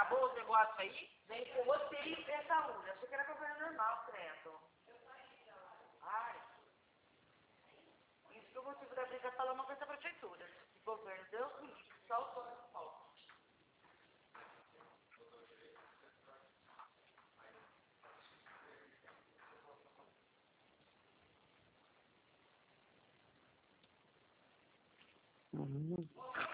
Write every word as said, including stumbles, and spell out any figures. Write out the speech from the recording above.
acabou o negócio aí? Vem com você e essa urna. Achei que era governo normal, credo. Ai. Isso que o motivo da briga é falar uma coisa da prefeitura. O governo deu só o plano de pau. Uhum.